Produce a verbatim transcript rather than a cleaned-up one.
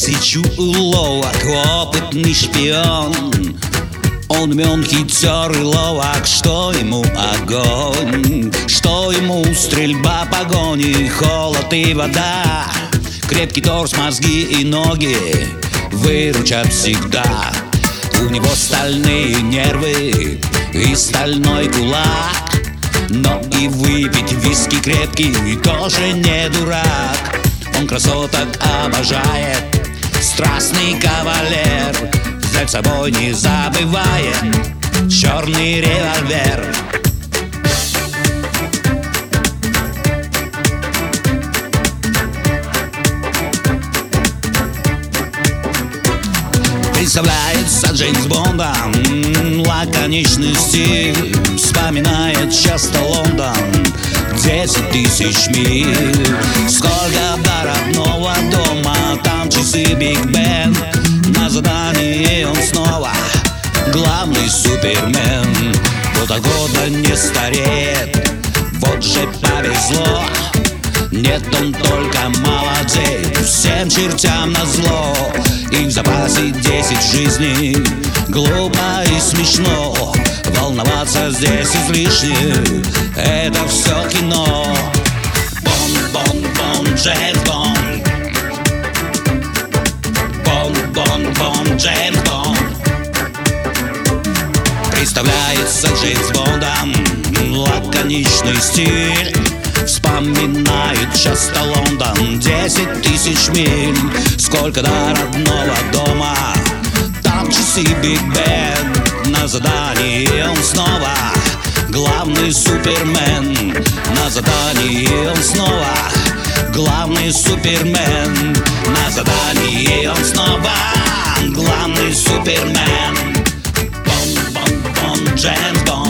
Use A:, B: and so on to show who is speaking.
A: тысячу уловок, опытный шпион. Он умен, хитер и ловок, что ему огонь, что ему стрельба, погони, холод и вода. Крепкий торс, мозги и ноги выручат всегда. У него стальные нервы и стальной кулак, но и выпить виски крепкий тоже не дурак. Он красоток обожает, страстный кавалер, взять с собой не забывает черный револьвер. Представляется Джеймс Бондом, лаконичный стиль, вспоминает часто Лондон, десять тысяч миль. Сколько до родного дома, там часы Биг Бен, на задании он снова главный супермен. Года года не стареет, вот же повезло. Нет, он только молодеет, всем чертям назло. И в запасе десять жизней, глупо и смешно. Волноваться здесь излишне, это все кино. Бонд, Бонд, Бонд, Джеймс Бонд. Бонд, Бонд, Бонд, Джеймс Бонд. Представляется Джеймс Бондом, лаконичный стиль, вспоминает часто Лондон, десять тысяч миль. Сколько до родного дома, там часы Биг Бен, на задании он снова главный супермен. На задании он снова главный супермен. На задании он снова главный супермен. Бонд, Бонд, Бонд, Джеймс Бонд.